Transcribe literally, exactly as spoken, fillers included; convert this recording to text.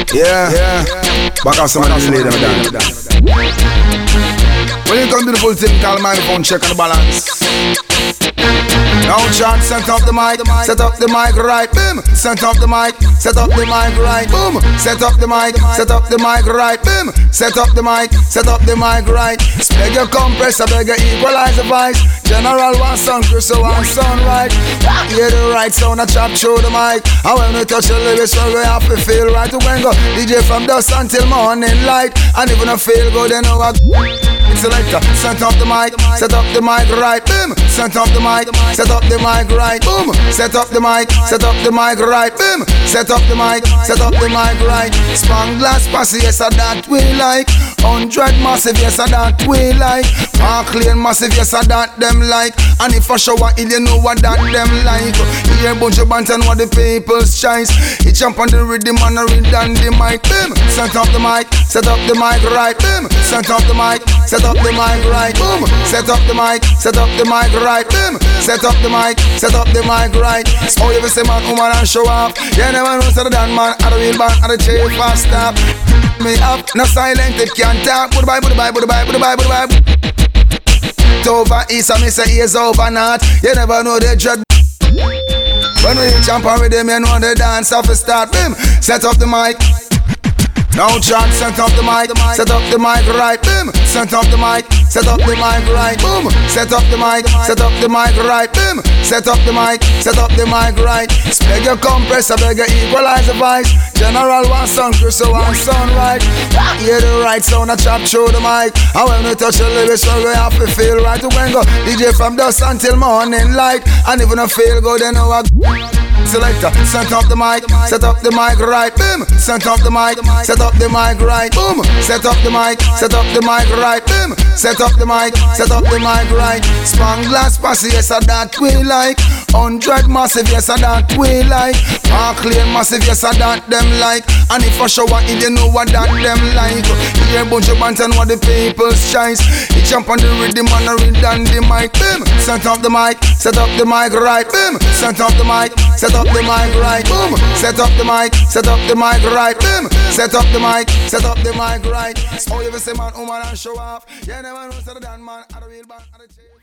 Yeah, yeah. Back off some of the lady dance. When you come to the full thing, call microphone, check on the balance. Now chant, set up the mic, set up the mic right, boom. Set up the mic, set up the mic right, boom. Set up the mic, set up the mic right, boom. Set up the mic, set up the mic right. Beg your compressor, beg your equalizer voice. General one sound, Chris one sound right. Hear the right sound, I chop through the mic. And when we touch the lyrics, we have to feel right. We go D J from dusk until morning light. And even if feel good, they know I selector. Set up the mic, set up the mic right, boom. Set up the mic, set up the mic right, boom. Set up the mic, set up the mic right, boom. Set up the mic, set up the mic right. Spang glass passy, yes, I that we like. Hundred massive, yes, I that we like. Park lane massive, yes, I that them like. And if I shower in, you know what that them like. Here bunch of bantan, what the people's choice. He jump on the rhythm and a read on the mic, boom. Set up the mic, set up the mic right, boom. Set up the mic, set up the mic right, boom. Set up the mic, set up the mic right, boom. Set up the mic, set up the mic right. Oh, you say man, woman and show up. You never know so the dan man, and the real band, and the chain fast stop. Me up, no silent, it can't talk. Goodbye, goodbye, goodbye, goodbye, goodbye. It's over east, and me say it's over north. You never know the dread. When we jump on with them, you know the dance off the start. Boom, set up the mic. Now chant, set up the mic, set up the mic right, boom. Set up the mic, set up the mic right, boom. Set up the mic, set up the mic right, boom. Set up the mic, set up the mic right. Beg your compressor, beg your equalizer voice. General one sound, Chris one sound right. Hear the right sound, I chop through the mic. And when we touch the lyrics, we have to feel right. We go D J from dusk until morning light. And even if feel good, they know I selector. Set up the mic, set up the mic right, boom. Set up the mic, set up the mic right, boom. Set up the mic, set up the mic right, boom. Set up the mic, set up the mic right. Spang glass passy, yes, I that we like. Hundred massive, yes, I that we like. Park lane massive, yes, I that them like. And if I shower in, you know what that them like. Here bunch of bantan, what the people's choice. He jump on the rhythm and a read on the mic, boom. Set up the mic, set up the mic right, boom. Set up the mic, set up the mic right, boom. Set up the mic, set up the mic right, boom. Set up the mic, set up the mic right. Oh, you say man, woman and show off. You never know so the dan man, and the real band, and the chain.